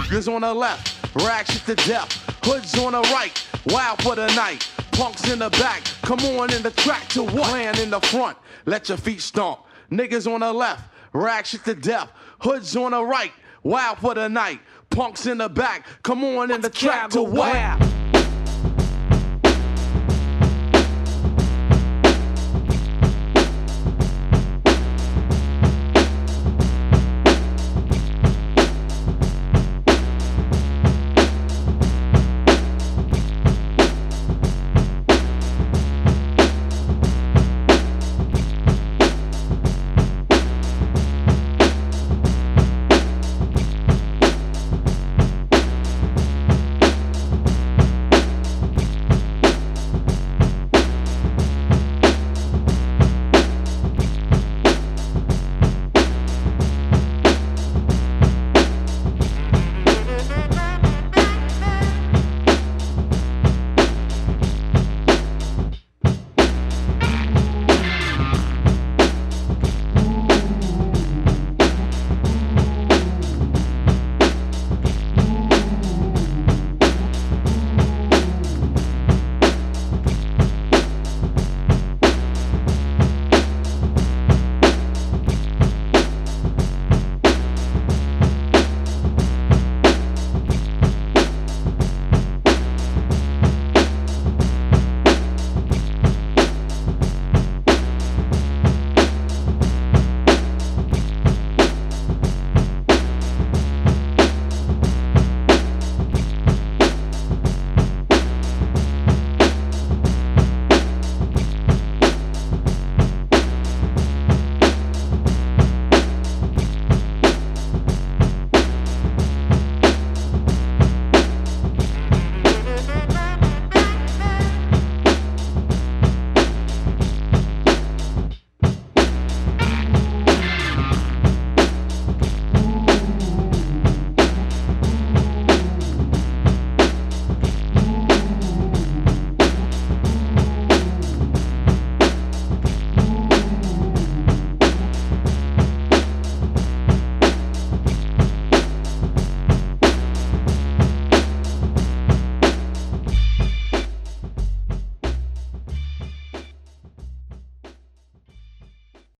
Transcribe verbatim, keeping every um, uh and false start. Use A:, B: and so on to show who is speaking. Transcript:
A: Niggas on the left, rag shit to death. Hoods on the right, wild for the night. Punks in the back, come on in the track to what? Land in the front, let your feet stomp. Niggas on the left, rag shit to death. Hoods on the right, wild for the night. Punks in the back, come on in the track to what?